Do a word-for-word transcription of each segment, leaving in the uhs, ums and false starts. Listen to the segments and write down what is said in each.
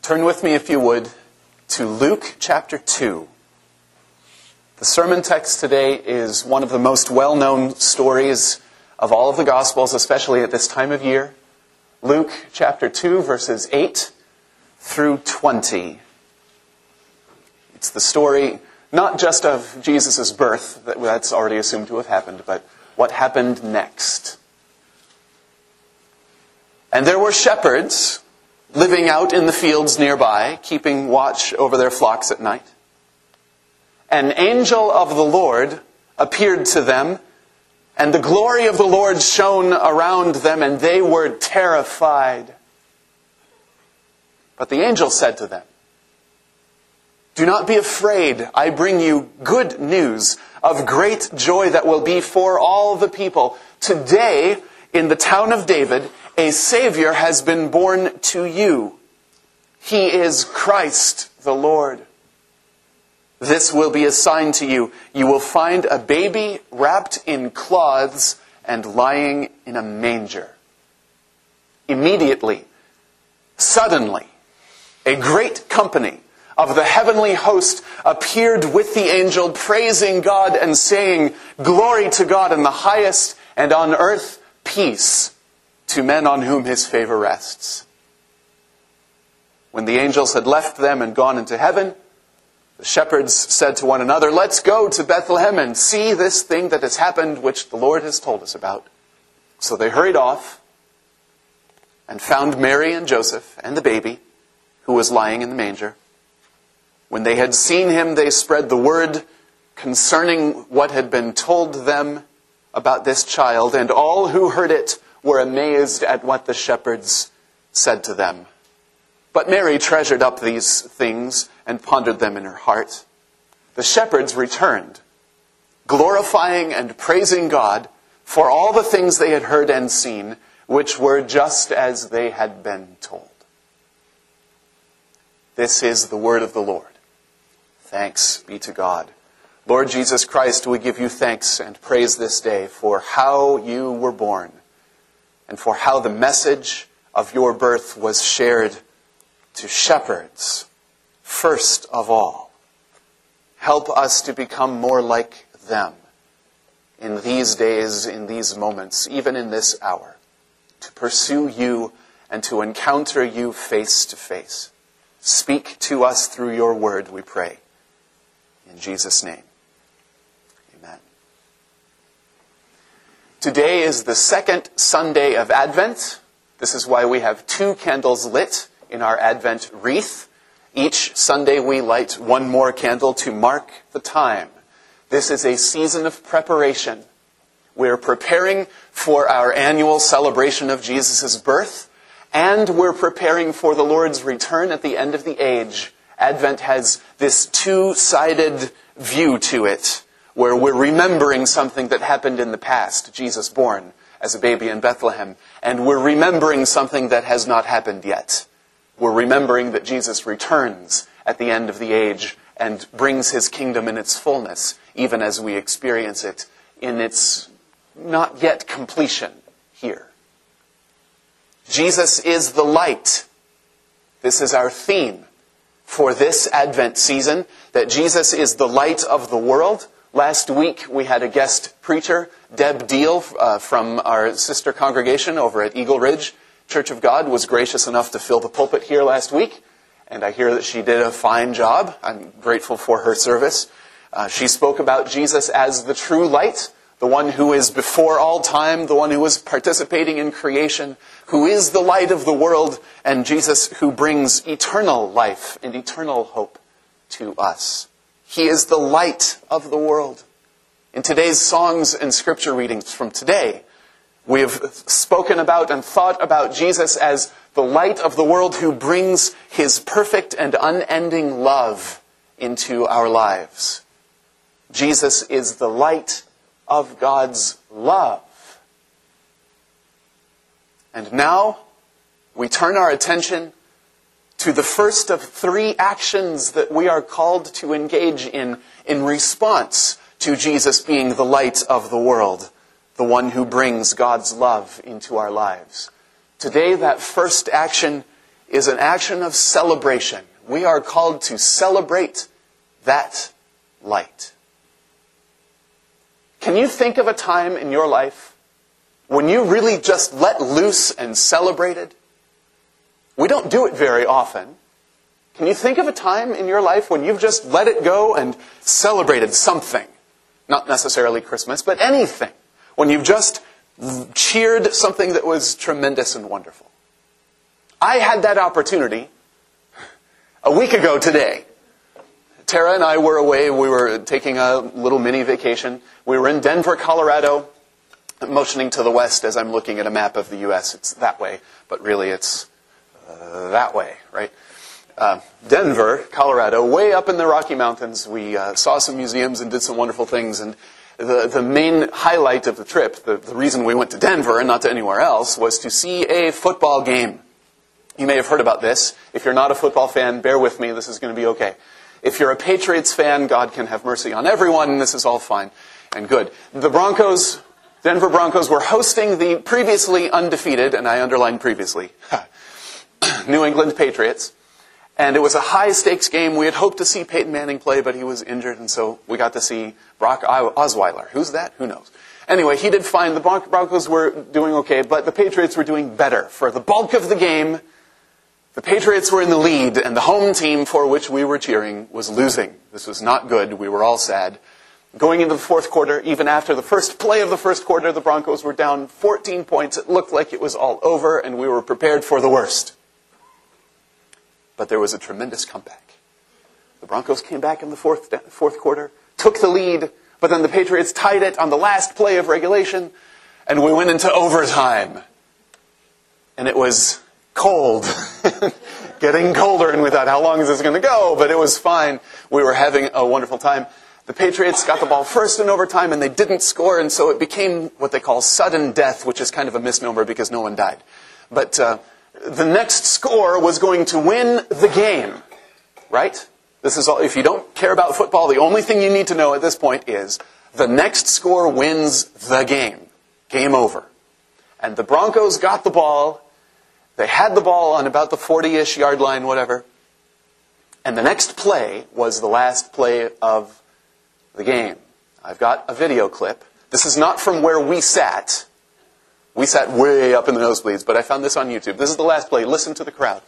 Turn with me, if you would, to Luke chapter two. The sermon text today is one of the most well-known stories of all of the Gospels, especially at this time of year. Luke chapter two, verses eight through twenty. It's the story not just of Jesus' birth, that's already assumed to have happened, but what happened next. And there were shepherds living out in the fields nearby, keeping watch over their flocks at night. An angel of the Lord appeared to them, and the glory of the Lord shone around them, and they were terrified. But the angel said to them, "Do not be afraid. I bring you good news of great joy that will be for all the people. Today, in the town of David, a Savior has been born to you. He is Christ the Lord. This will be a sign to you. You will find a baby wrapped in cloths and lying in a manger." Immediately, suddenly, a great company of the heavenly host appeared with the angel, praising God and saying, "Glory to God in the highest, and on earth peace to men on whom his favor rests." When the angels had left them and gone into heaven, the shepherds said to one another, "Let's go to Bethlehem and see this thing that has happened, which the Lord has told us about." So they hurried off and found Mary and Joseph and the baby, who was lying in the manger. When they had seen him, they spread the word concerning what had been told them about this child, and all who heard it were amazed at what the shepherds said to them. But Mary treasured up these things and pondered them in her heart. The shepherds returned, glorifying and praising God for all the things they had heard and seen, which were just as they had been told. This is the word of the Lord. Thanks be to God. Lord Jesus Christ, we give you thanks and praise this day for how you were born, and for how the message of your birth was shared to shepherds, first of all. Help us to become more like them in these days, in these moments, even in this hour, to pursue you and to encounter you face to face. Speak to us through your word, we pray. In Jesus' name, amen. Today is the second Sunday of Advent. This is why we have two candles lit in our Advent wreath. Each Sunday we light one more candle to mark the time. This is a season of preparation. We're preparing for our annual celebration of Jesus' birth, and we're preparing for the Lord's return at the end of the age. Advent has this two-sided view to it, where we're remembering something that happened in the past, Jesus born as a baby in Bethlehem, and we're remembering something that has not happened yet. We're remembering that Jesus returns at the end of the age and brings his kingdom in its fullness, even as we experience it in its not yet completion here. Jesus is the light. This is our theme for this Advent season, that Jesus is the light of the world. Last week we had a guest preacher, Deb Deal, uh, from our sister congregation over at Eagle Ridge Church of God, was gracious enough to fill the pulpit here last week, and I hear that she did a fine job. I'm grateful for her service. Uh, she spoke about Jesus as the true light, the one who is before all time, the one who is participating in creation, who is the light of the world, and Jesus who brings eternal life and eternal hope to us. He is the light of the world. In today's songs and scripture readings from today, we have spoken about and thought about Jesus as the light of the world who brings his perfect and unending love into our lives. Jesus is the light of God's love. And now we turn our attention to the first of three actions that we are called to engage in in response to Jesus being the light of the world, the one who brings God's love into our lives. Today, that first action is an action of celebration. We are called to celebrate that light. Can you think of a time in your life when you really just let loose and celebrated? We don't do it very often. Can you think of a time in your life when you've just let it go and celebrated something? Not necessarily Christmas, but anything. When you've just cheered something that was tremendous and wonderful. I had that opportunity a week ago today. Tara and I were away. We were taking a little mini vacation. We were in Denver, Colorado. I'm motioning to the west as I'm looking at a map of the U S. It's that way, but really it's uh, that way, right? Uh, Denver, Colorado, way up in the Rocky Mountains. We uh, saw some museums and did some wonderful things. And the, the main highlight of the trip, the, the reason we went to Denver and not to anywhere else, was to see a football game. You may have heard about this. If you're not a football fan, bear with me. This is going to be okay. If you're a Patriots fan, God can have mercy on everyone, and this is all fine and good. The Broncos, Denver Broncos, were hosting the previously undefeated, and I underline previously, New England Patriots. And it was a high-stakes game. We had hoped to see Peyton Manning play, but he was injured, and so we got to see Brock Osweiler. Who's that? Who knows? Anyway, he did fine. The Broncos were doing okay, but the Patriots were doing better. For the bulk of the game, the Patriots were in the lead, and the home team for which we were cheering was losing. This was not good. We were all sad. Going into the fourth quarter, even after the first play of the first quarter, the Broncos were down fourteen points. It looked like it was all over, and we were prepared for the worst. But there was a tremendous comeback. The Broncos came back in the fourth, fourth quarter, took the lead, but then the Patriots tied it on the last play of regulation, and we went into overtime. And it was cold, getting colder, and we thought, how long is this going to go? But it was fine. We were having a wonderful time. The Patriots got the ball first in overtime, and they didn't score, and so it became what they call sudden death, which is kind of a misnomer because no one died. But uh, the next score was going to win the game, right? This is all. If you don't care about football, the only thing you need to know at this point is the next score wins the game. Game over. And the Broncos got the ball. They had the ball on about the forty-ish yard line, whatever. And the next play was the last play of the game. I've got a video clip. This is not from where we sat. We sat way up in the nosebleeds, but I found this on YouTube. This is the last play. Listen to the crowd.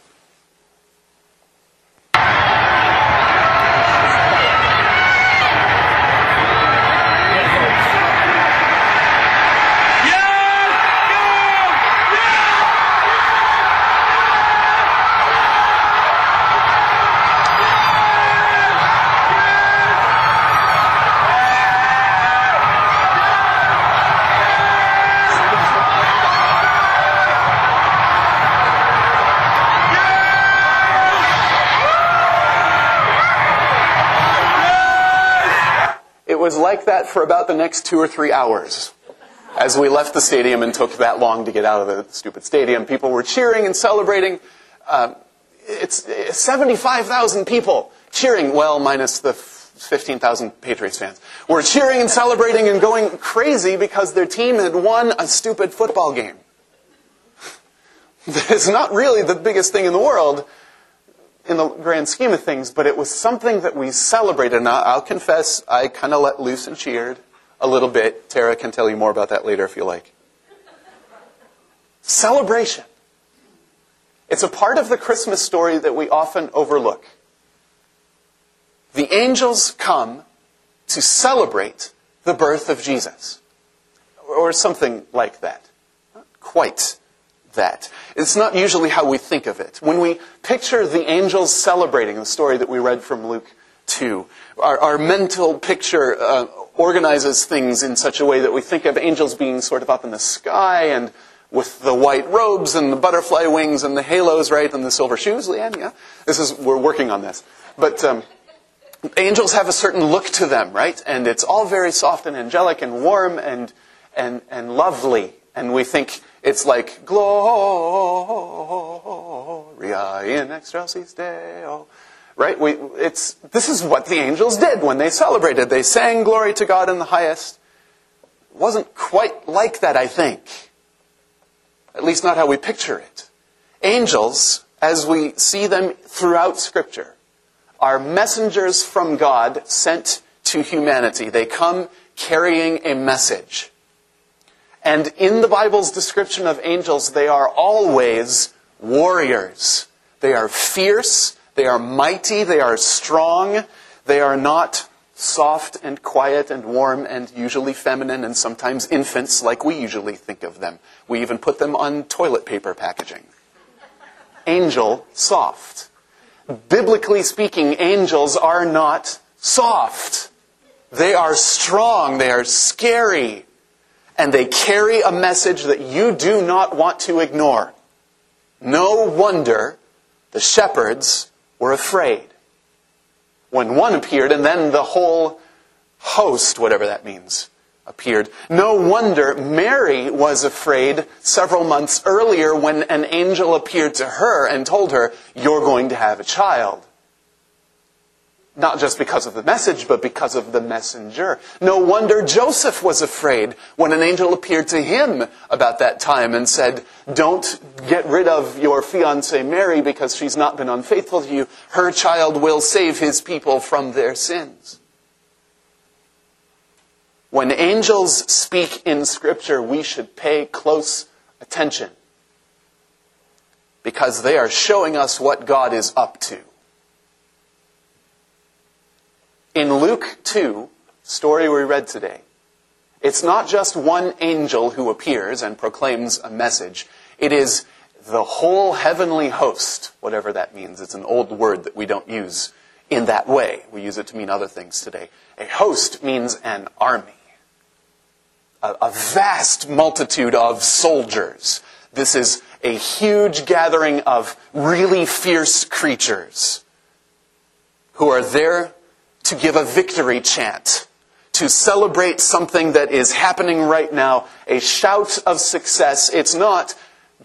It was like that for about the next two or three hours. As we left the stadium and took that long to get out of the stupid stadium, people were cheering and celebrating. Uh, it's seventy-five thousand people cheering, well, minus the fifteen thousand Patriots fans. Were cheering and celebrating and going crazy because their team had won a stupid football game. It's not really the biggest thing in the world, in the grand scheme of things, but it was something that we celebrated. And I'll confess, I kind of let loose and cheered a little bit. Tara can tell you more about that later if you like. Celebration. It's a part of the Christmas story that we often overlook. The angels come to celebrate the birth of Jesus. Or something like that. Not quite that. It's not usually how we think of it. When we picture the angels celebrating, the story that we read from Luke two, our, our mental picture uh, organizes things in such a way that we think of angels being sort of up in the sky and with the white robes and the butterfly wings and the halos, right, and the silver shoes. Leanne, yeah? This is, we're working on this. But um, angels have a certain look to them, right? And it's all very soft and angelic and warm and and and lovely. And we think it's like, Gloria in excelsis Deo. Right? We, it's, this is what the angels did when they celebrated. They sang glory to God in the highest. It wasn't quite like that, I think. At least not how we picture it. Angels, as we see them throughout Scripture, are messengers from God sent to humanity. They come carrying a message. And in the Bible's description of angels, they are always warriors. They are fierce, they are mighty, they are strong, they are not soft and quiet and warm and usually feminine and sometimes infants like we usually think of them. We even put them on toilet paper packaging. Angel, soft. Biblically speaking, angels are not soft. They are strong, they are scary, and they carry a message that you do not want to ignore. No wonder the shepherds were afraid when one appeared, and then the whole host, whatever that means, appeared. No wonder Mary was afraid several months earlier when an angel appeared to her and told her, "You're going to have a child." Not just because of the message, but because of the messenger. No wonder Joseph was afraid when an angel appeared to him about that time and said, "Don't get rid of your fiancée Mary because she's not been unfaithful to you. Her child will save his people from their sins." When angels speak in Scripture, we should pay close attention because they are showing us what God is up to. In Luke two, story we read today, it's not just one angel who appears and proclaims a message. It is the whole heavenly host, whatever that means. It's an old word that we don't use in that way. We use it to mean other things today. A host means an army. A, a vast multitude of soldiers. This is a huge gathering of really fierce creatures who are there to give a victory chant, to celebrate something that is happening right now, a shout of success. It's not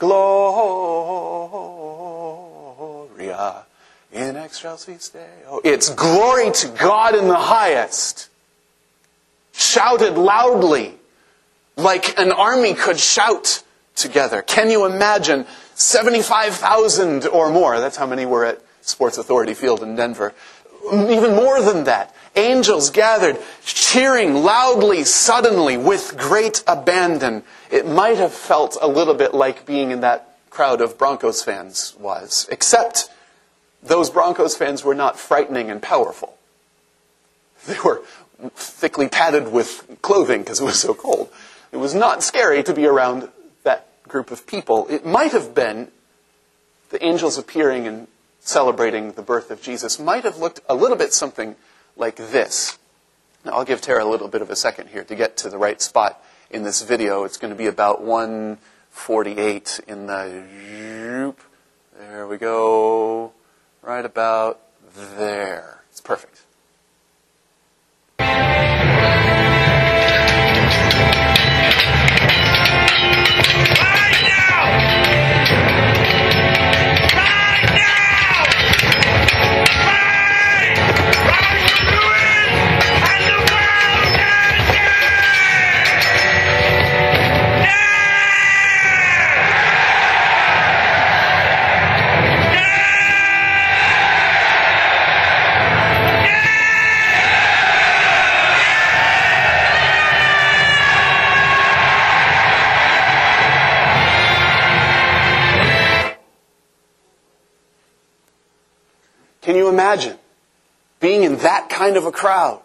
Gloria in excelsis Deo. It's glory to God in the highest, shouted loudly, like an army could shout together. Can you imagine seventy-five thousand or more? That's how many were at Sports Authority Field in Denver. Even more than that. Angels gathered, cheering loudly, suddenly, with great abandon. It might have felt a little bit like being in that crowd of Broncos fans was. Except those Broncos fans were not frightening and powerful. They were thickly padded with clothing because it was so cold. It was not scary to be around that group of people. It might have been the angels appearing and celebrating the birth of Jesus might have looked a little bit something like this. Now, I'll give Tara a little bit of a second here to get to the right spot in this video. It's going to be about one forty-eight in the... There we go. Right about there. It's perfect. Can you imagine being in that kind of a crowd?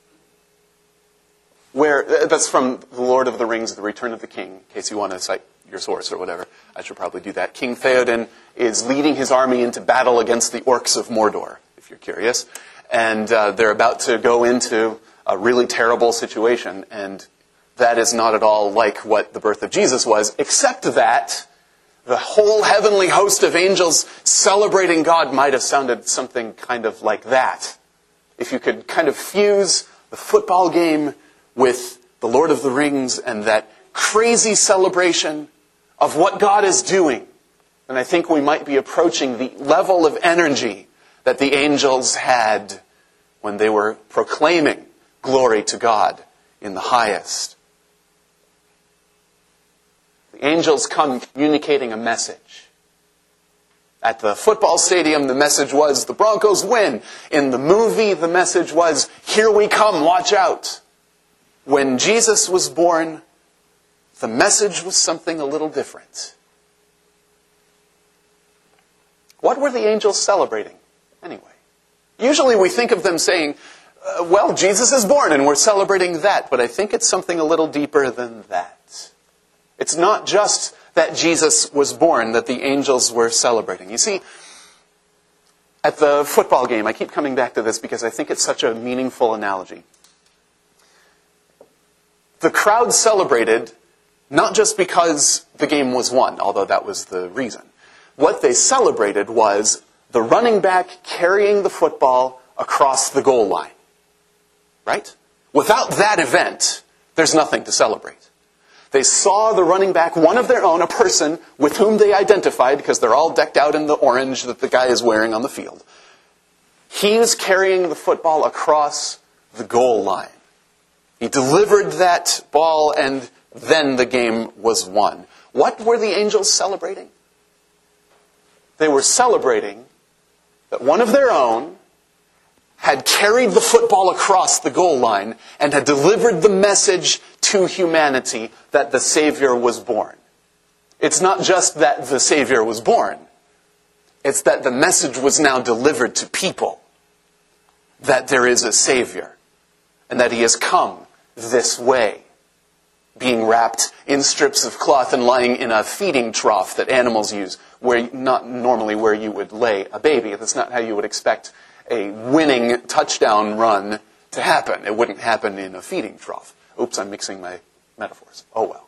Where, that's from The Lord of the Rings, The Return of the King, in case you want to cite your source or whatever. I should probably do that. King Theoden is leading his army into battle against the orcs of Mordor, if you're curious. And uh, they're about to go into a really terrible situation. And that is not at all like what the birth of Jesus was, except that the whole heavenly host of angels celebrating God might have sounded something kind of like that. If you could kind of fuse the football game with the Lord of the Rings and that crazy celebration of what God is doing, then I think we might be approaching the level of energy that the angels had when they were proclaiming glory to God in the highest. The angels come communicating a message. At the football stadium, the message was, the Broncos win. In the movie, the message was, here we come, watch out. When Jesus was born, the message was something a little different. What were the angels celebrating, anyway? Usually we think of them saying, uh, well, Jesus is born and we're celebrating that. But I think it's something a little deeper than that. It's not just that Jesus was born that the angels were celebrating. You see, at the football game, I keep coming back to this because I think it's such a meaningful analogy. The crowd celebrated not just because the game was won, although that was the reason. What they celebrated was the running back carrying the football across the goal line. Right? Without that event, there's nothing to celebrate. They saw the running back, one of their own, a person with whom they identified, because they're all decked out in the orange that the guy is wearing on the field. He was carrying the football across the goal line. He delivered that ball, and then the game was won. What were the angels celebrating? They were celebrating that one of their own had carried the football across the goal line and had delivered the message to humanity that the Savior was born. It's not just that the Savior was born. It's that the message was now delivered to people. That there is a Savior. And that He has come this way. Being wrapped in strips of cloth and lying in a feeding trough that animals use. Where not normally where you would lay a baby. That's not how you would expect a winning touchdown run to happen. It wouldn't happen in a feeding trough. Oops, I'm mixing my metaphors. Oh well.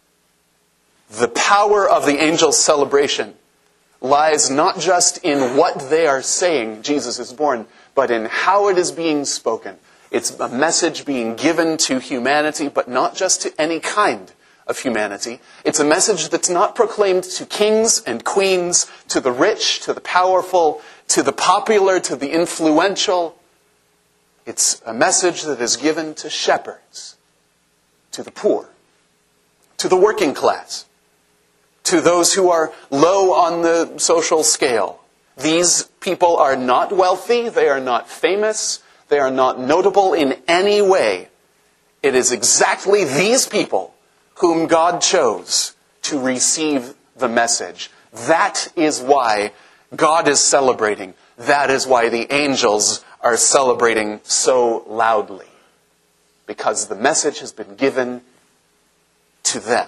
The power of the angels' celebration lies not just in what they are saying, Jesus is born, but in how it is being spoken. It's a message being given to humanity, but not just to any kind of humanity. It's a message that's not proclaimed to kings and queens, to the rich, to the powerful, to the popular, to the influential. It's a message that is given to shepherds, to the poor, to the working class, to those who are low on the social scale. These people are not wealthy, they are not famous, they are not notable in any way. It is exactly these people whom God chose to receive the message. That is why God is celebrating. That is why the angels are celebrating so loudly. Because the message has been given to them.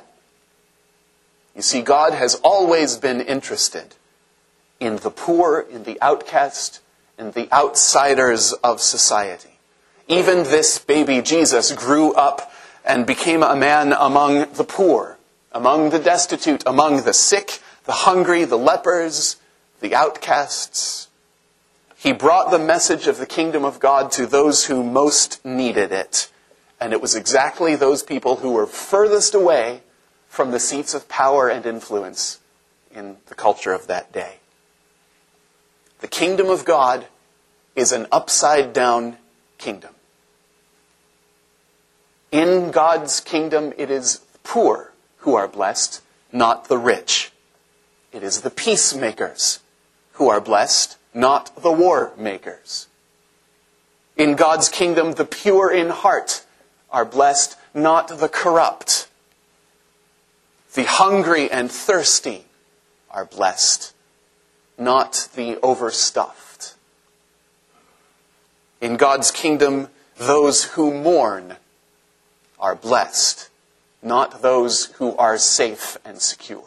You see, God has always been interested in the poor, in the outcast, in the outsiders of society. Even this baby Jesus grew up and became a man among the poor, among the destitute, among the sick, the hungry, the lepers, the outcasts. He brought the message of the kingdom of God to those who most needed it. And it was exactly those people who were furthest away from the seats of power and influence in the culture of that day. The kingdom of God is an upside-down kingdom. In God's kingdom, it is the poor who are blessed, not the rich. It is the peacemakers who are blessed, not the war makers. In God's kingdom, the pure in heart are blessed, not the corrupt. The hungry and thirsty are blessed, not the overstuffed. In God's kingdom, those who mourn are blessed, not those who are safe and secure.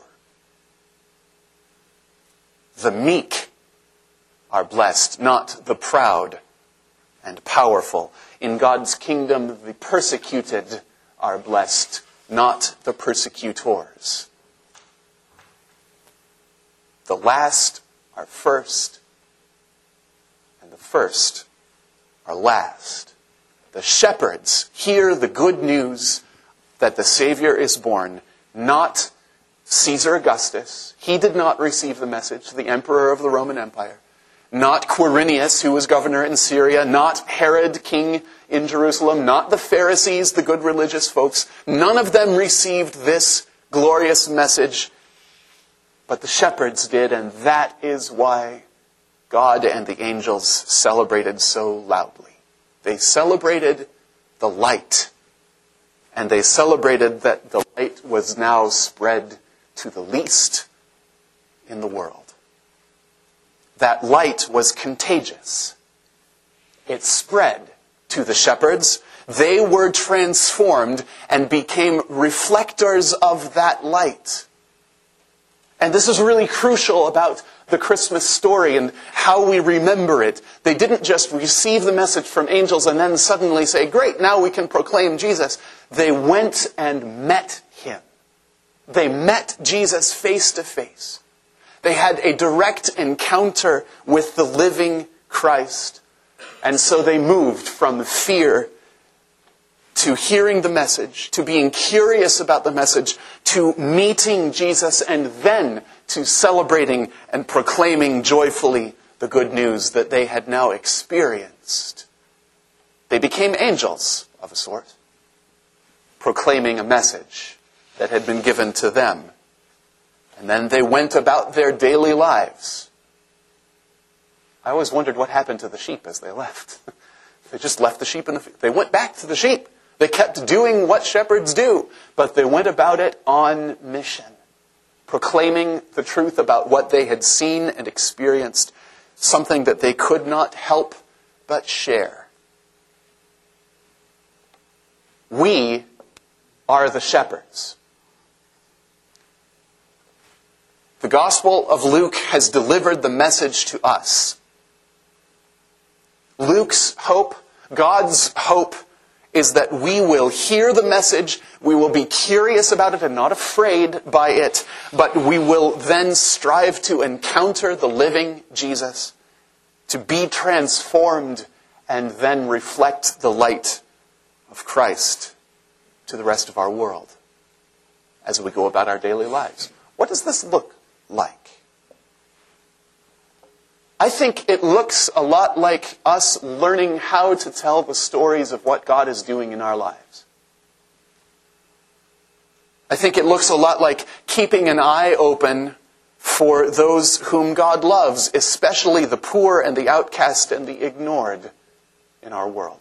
The meek are blessed, not the proud and powerful. In God's kingdom, the persecuted are blessed, not the persecutors. The last are first, and the first are last. The shepherds hear the good news that the Savior is born, not Caesar Augustus. He did not receive the message, the emperor of the Roman Empire. Not Quirinius, who was governor in Syria. Not Herod, king in Jerusalem. Not the Pharisees, the good religious folks. None of them received this glorious message. but the shepherds did, and that is why God and the angels celebrated so loudly. They celebrated the light, and they celebrated that the light was now spread to the least in the world. That light was contagious. It spread to the shepherds. They were transformed and became reflectors of that light. And this is really crucial about the Christmas story and how we remember it. They didn't just receive the message from angels and then suddenly say, great, now we can proclaim Jesus. They went and met him. They met Jesus face to face. They had a direct encounter with the living Christ. And so they moved from fear to hearing the message, to being curious about the message, to meeting Jesus, and then to celebrating and proclaiming joyfully the good news that they had now experienced. They became angels of a sort, proclaiming a message that had been given to them. And then they went about their daily lives. I always wondered what happened to the sheep as they left. They just left the sheep in the field. They went back to the sheep. They kept doing what shepherds do, but they went about it on mission, proclaiming the truth about what they had seen and experienced, something that they could not help but share. We are the shepherds. The Gospel of Luke has delivered the message to us. Luke's hope, God's hope, is that we will hear the message, we will be curious about it and not afraid by it, but we will then strive to encounter the living Jesus, to be transformed, and then reflect the light of Christ to the rest of our world as we go about our daily lives. What does this look like? I think it looks a lot like us learning how to tell the stories of what God is doing in our lives. I think it looks a lot like keeping an eye open for those whom God loves, especially the poor and the outcast and the ignored in our world.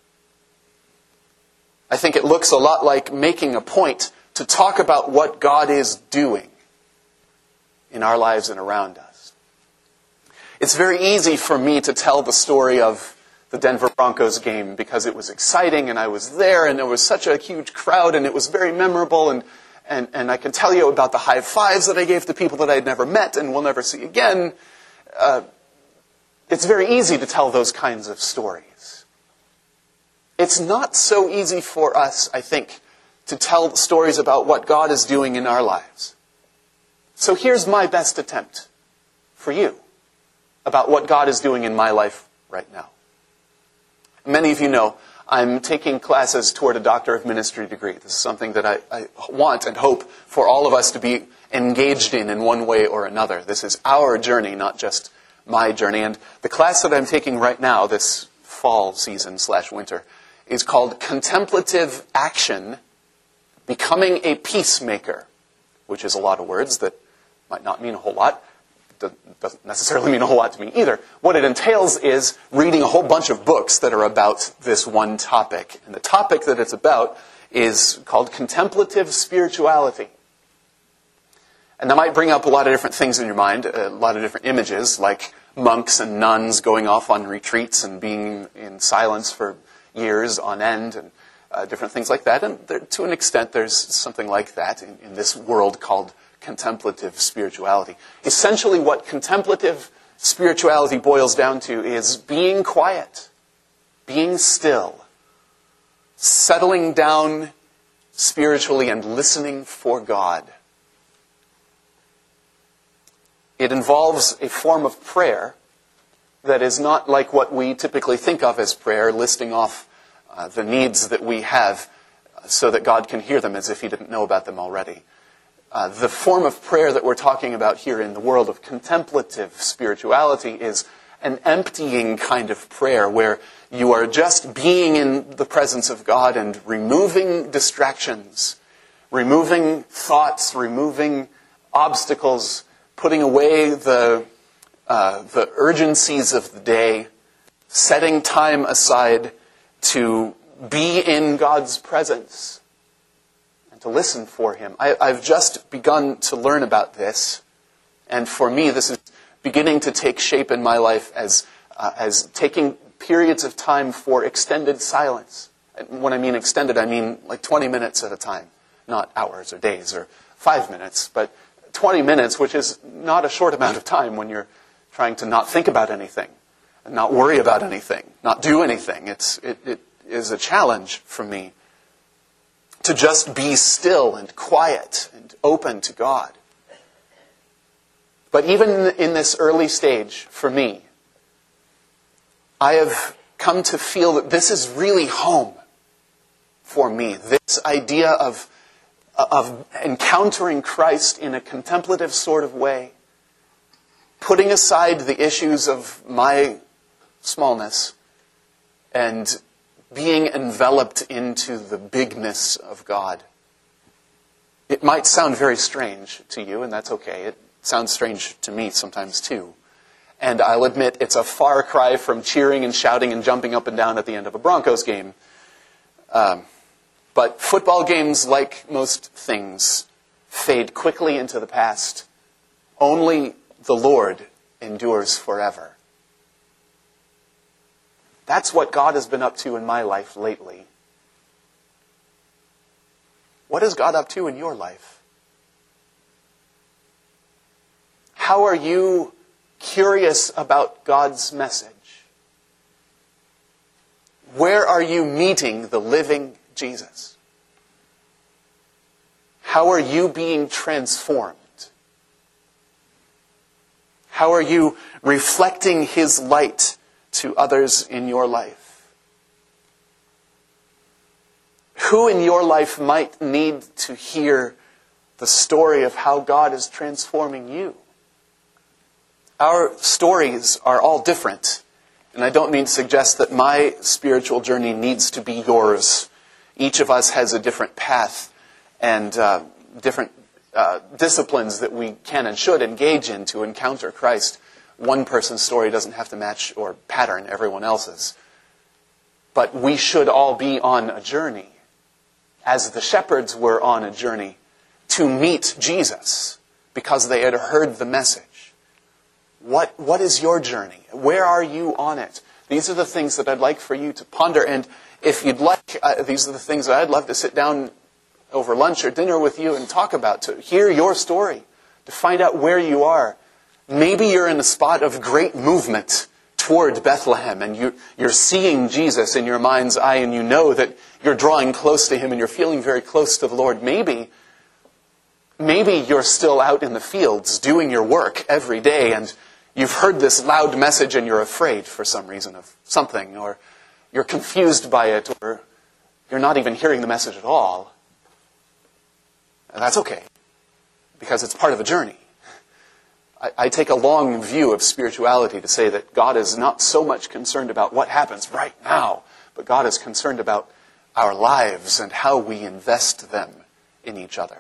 I think it looks a lot like making a point to talk about what God is doing in our lives and around us. It's very easy for me to tell the story of the Denver Broncos game because it was exciting and I was there and there was such a huge crowd and it was very memorable, and, and, and I can tell you about the high fives that I gave to people that I had never met and will never see again. Uh, it's very easy to tell those kinds of stories. It's not so easy for us, I think, to tell stories about what God is doing in our lives. So here's my best attempt for you about what God is doing in my life right now. Many of you know I'm taking classes toward a Doctor of Ministry degree. This is something that I, I want and hope for all of us to be engaged in in one way or another. This is our journey, not just my journey. And the class that I'm taking right now, this fall season slash winter, is called Contemplative Action, Becoming a Peacemaker, which is a lot of words that might not mean a whole lot. Doesn't necessarily mean a whole lot to me either. What it entails is reading a whole bunch of books that are about this one topic. And the topic that it's about is called contemplative spirituality. And that might bring up a lot of different things in your mind, a lot of different images, like monks and nuns going off on retreats and being in silence for years on end, and uh, different things like that. And there, to an extent, there's something like that in, in this world called contemplative spirituality. Essentially, what contemplative spirituality boils down to is being quiet, being still, settling down spiritually and listening for God. It involves a form of prayer that is not like what we typically think of as prayer, listing off uh, the needs that we have so that God can hear them as if He didn't know about them already. Uh, the form of prayer that we're talking about here in the world of contemplative spirituality is an emptying kind of prayer where you are just being in the presence of God and removing distractions, removing thoughts, removing obstacles, putting away the, uh, the urgencies of the day, setting time aside to be in God's presence and to listen for Him. I, I've just begun to learn about this, and for me this is beginning to take shape in my life as, uh, as taking periods of time for extended silence. And when I mean extended, I mean like twenty minutes at a time, not hours or days or five minutes, but twenty minutes, which is not a short amount of time when you're trying to not think about anything and not worry about anything, not do anything. It's, it, it is a challenge for me to just be still and quiet and open to God. But even in this early stage, for me, I have come to feel that this is really home for me. This idea of, of encountering Christ in a contemplative sort of way, putting aside the issues of my smallness and being enveloped into the bigness of God. It might sound very strange to you, and that's okay. It sounds strange to me sometimes too. And I'll admit it's a far cry from cheering and shouting and jumping up and down at the end of a Broncos game. Um, but football games, like most things, fade quickly into the past. Only the Lord endures forever. That's what God has been up to in my life lately. What is God up to in your life? How are you curious about God's message? Where are you meeting the living Jesus? How are you being transformed? How are you reflecting His light to others in your life? Who in your life might need to hear the story of how God is transforming you? Our stories are all different, and I don't mean to suggest that my spiritual journey needs to be yours. Each of us has a different path and uh, different uh, disciplines that we can and should engage in to encounter Christ. One person's story doesn't have to match or pattern everyone else's. But we should all be on a journey, as the shepherds were on a journey, to meet Jesus, because they had heard the message. What, what is your journey? Where are you on it? These are the things that I'd like for you to ponder. And if you'd like, uh, these are the things that I'd love to sit down over lunch or dinner with you and talk about, to hear your story, to find out where you are. Maybe you're in a spot of great movement toward Bethlehem, and you, you're seeing Jesus in your mind's eye, and you know that you're drawing close to Him, and you're feeling very close to the Lord. Maybe, maybe you're still out in the fields doing your work every day, and you've heard this loud message, and you're afraid for some reason of something, or you're confused by it, or you're not even hearing the message at all. And that's okay, because it's part of the journey. I, I take a long view of spirituality to say that God is not so much concerned about what happens right now, but God is concerned about our lives and how we invest them in each other.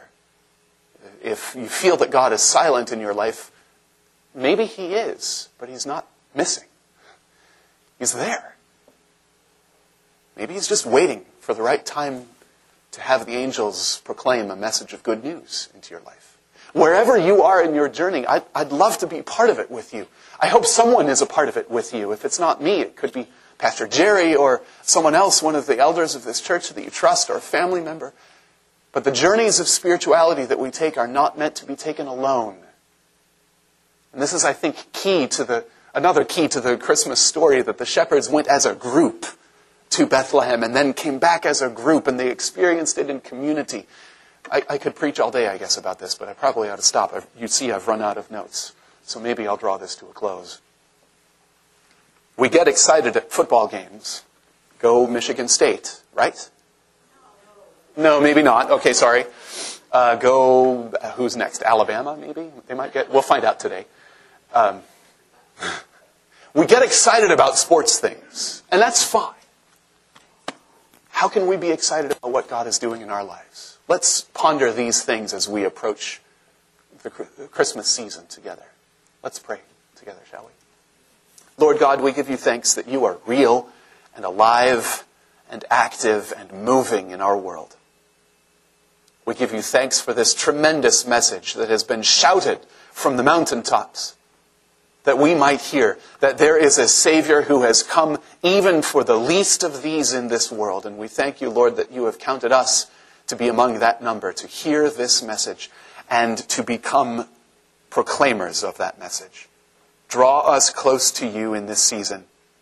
If you feel that God is silent in your life, maybe He is, but He's not missing. He's there. Maybe He's just waiting for the right time to have the angels proclaim a message of good news into your life. Wherever you are in your journey, I'd, I'd love to be part of it with you. I hope someone is a part of it with you. If it's not me, it could be Pastor Jerry or someone else, one of the elders of this church that you trust, or a family member. But the journeys of spirituality that we take are not meant to be taken alone. And this is, I think, key to the another key to the Christmas story, that the shepherds went as a group to Bethlehem and then came back as a group, and they experienced it in community. I, I could preach all day, I guess, about this, but I probably ought to stop. I've, you see I've run out of notes, so maybe I'll draw this to a close. We get excited at football games. Go Michigan State, right? No, maybe not. Okay, sorry. Uh, go, uh, who's next? Alabama, maybe? They might get, we'll find out today. Um, we get excited about sports things, and that's fine. How can we be excited about what God is doing in our lives? Let's ponder these things as we approach the Christmas season together. Let's pray together, shall we? Lord God, we give you thanks that you are real and alive and active and moving in our world. We give you thanks for this tremendous message that has been shouted from the mountaintops, that we might hear that there is a Savior who has come even for the least of these in this world. And we thank you, Lord, that you have counted us to be among that number, to hear this message and to become proclaimers of that message. Draw us close to you in this season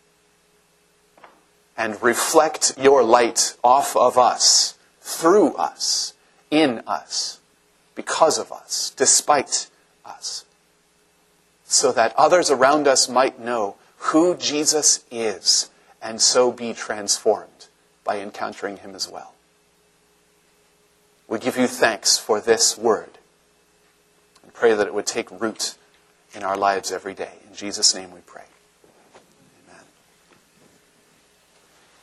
and reflect your light off of us, through us, in us, because of us, despite us, so that others around us might know who Jesus is and so be transformed by encountering him as well. We give you thanks for this word and pray that it would take root in our lives every day. In Jesus' name we pray.